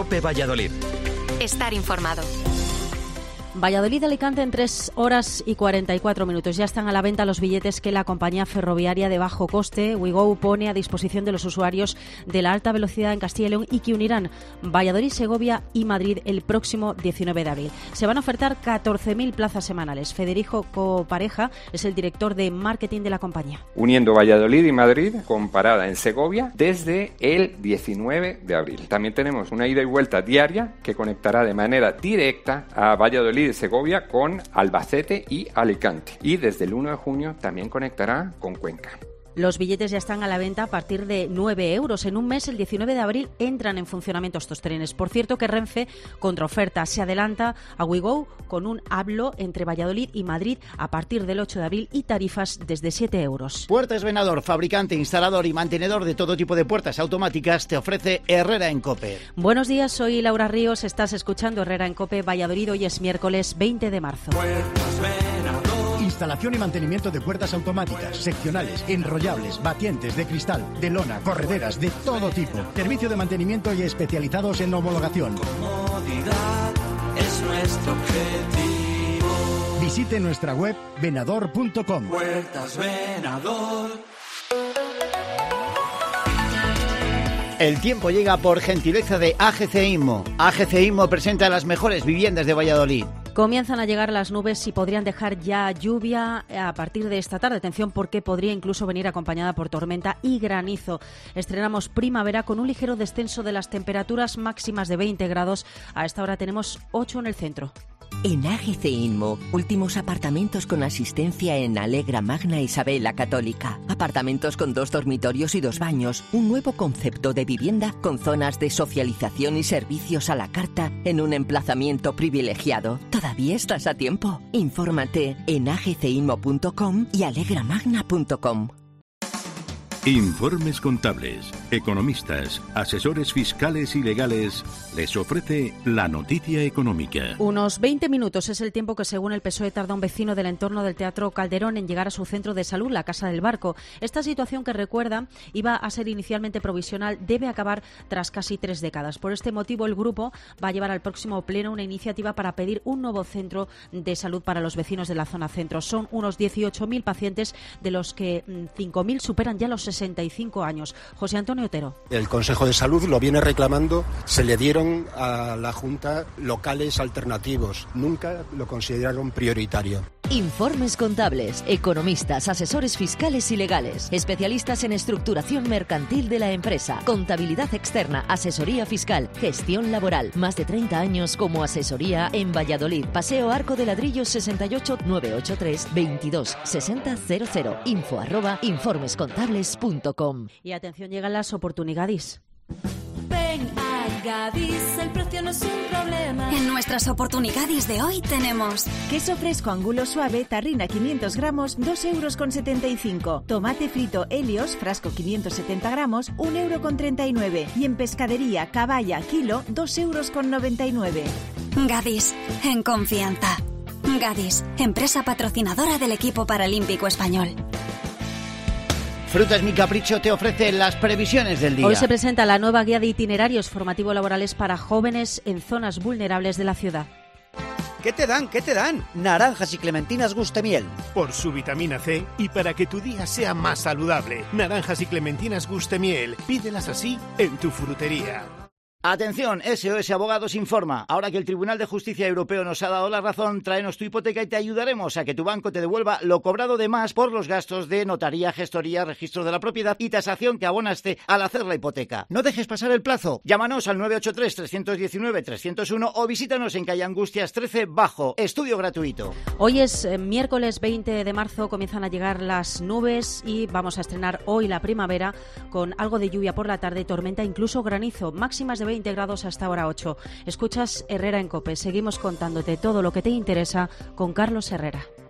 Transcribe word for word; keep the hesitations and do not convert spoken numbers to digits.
COPE Valladolid. Estar informado. Valladolid-Alicante en tres horas y cuarenta y cuatro minutos. Ya están a la venta los billetes que la compañía ferroviaria de bajo coste WeGo pone a disposición de los usuarios de la alta velocidad en Castilla y León y que unirán Valladolid, Segovia y Madrid el próximo diecinueve de abril. Se van a ofertar catorce mil plazas semanales. Federico Copareja es el director de marketing de la compañía. Uniendo Valladolid y Madrid con parada en Segovia desde el diecinueve de abril. También tenemos una ida y vuelta diaria que conectará de manera directa a Valladolid de Segovia con Albacete y Alicante. Y desde el uno de junio también conectará con Cuenca. Los billetes ya están a la venta a partir de nueve euros. En un mes, el diecinueve de abril, entran en funcionamiento estos trenes. Por cierto que Renfe, contraoferta, se adelanta a WeGo con un hablo entre Valladolid y Madrid a partir del ocho de abril y tarifas desde siete euros. Puertas Venador, fabricante, instalador y mantenedor de todo tipo de puertas automáticas, te ofrece Herrera en COPE. Buenos días, soy Laura Ríos, estás escuchando Herrera en COPE Valladolid. Hoy es miércoles veinte de marzo. Puertas Venador. Instalación y mantenimiento de puertas automáticas, seccionales, enrollables, batientes, de cristal, de lona, correderas, de todo tipo. Servicio de mantenimiento y especializados en homologación. Comodidad es nuestro objetivo. Visite nuestra web venador punto com. Puertas Venador. El tiempo llega por gentileza de A G C Inmo. A G C Inmo presenta las mejores viviendas de Valladolid. Comienzan a llegar las nubes y podrían dejar ya lluvia a partir de esta tarde. Atención porque podría incluso venir acompañada por tormenta y granizo. Estrenamos primavera con un ligero descenso de las temperaturas máximas de veinte grados. A esta hora tenemos ocho en el centro. En A G C Inmo, últimos apartamentos con asistencia en Alegra Magna Isabel la Católica. Apartamentos con dos dormitorios y dos baños. Un nuevo concepto de vivienda con zonas de socialización y servicios a la carta en un emplazamiento privilegiado. ¿Todavía estás a tiempo? Infórmate en a g c inmo punto com y alegra magna punto com. Informes contables, economistas, asesores fiscales y legales les ofrece la noticia económica. Unos veinte minutos es el tiempo que según el P S O E tarda un vecino del entorno del Teatro Calderón en llegar a su centro de salud, la Casa del Barco. Esta situación que recuerda iba a ser inicialmente provisional debe acabar tras casi tres décadas. Por este motivo el grupo va a llevar al próximo pleno una iniciativa para pedir un nuevo centro de salud para los vecinos de la zona centro. Son unos dieciocho mil pacientes de los que cinco mil superan ya los sesenta y cinco años. José Antonio Otero. El Consejo de Salud lo viene reclamando. Se le dieron a la Junta locales alternativos. Nunca lo consideraron prioritario. Informes contables, economistas, asesores fiscales y legales, especialistas en estructuración mercantil de la empresa, contabilidad externa, asesoría fiscal, gestión laboral. Más de treinta años como asesoría en Valladolid. Paseo Arco de Ladrillos sesenta y ocho, novecientos ochenta y tres, veintidós sesenta cero cero. Info arroba informescontables punto com. Y atención, llegan las oportunidades. Ven a Gadis, el precio no es un problema. En nuestras oportunidades de hoy tenemos queso fresco angulo suave, tarrina quinientos gramos, dos euros con setenta y cinco. Tomate frito Helios, frasco quinientos setenta gramos, un euro con treinta y nueve. Y en pescadería Caballa, kilo, dos euros con noventa y nueve. Gadis, en confianza. Gadis, empresa patrocinadora del equipo paralímpico español. Frutas Mi Capricho te ofrece las previsiones del día. Hoy se presenta la nueva guía de itinerarios formativo-laborales para jóvenes en zonas vulnerables de la ciudad. ¿Qué te dan? ¿Qué te dan? Naranjas y clementinas Gustemiel. Por su vitamina C y para que tu día sea más saludable. Naranjas y clementinas Gustemiel. Pídelas así en tu frutería. Atención, S O S Abogados informa. Ahora que el Tribunal de Justicia Europeo nos ha dado la razón, tráenos tu hipoteca y te ayudaremos a que tu banco te devuelva lo cobrado de más por los gastos de notaría, gestoría, registro de la propiedad y tasación que abonaste al hacer la hipoteca. No dejes pasar el plazo. Llámanos al nueve ocho tres, tres uno nueve, tres cero uno o visítanos en calle Angustias trece Bajo. Estudio gratuito. Hoy es eh, miércoles veinte de marzo, comienzan a llegar las nubes y vamos a estrenar hoy la primavera con algo de lluvia por la tarde, tormenta, incluso granizo, máximas de veinte grados hasta ahora ocho. Escuchas Herrera en COPE. Seguimos contándote todo lo que te interesa con Carlos Herrera.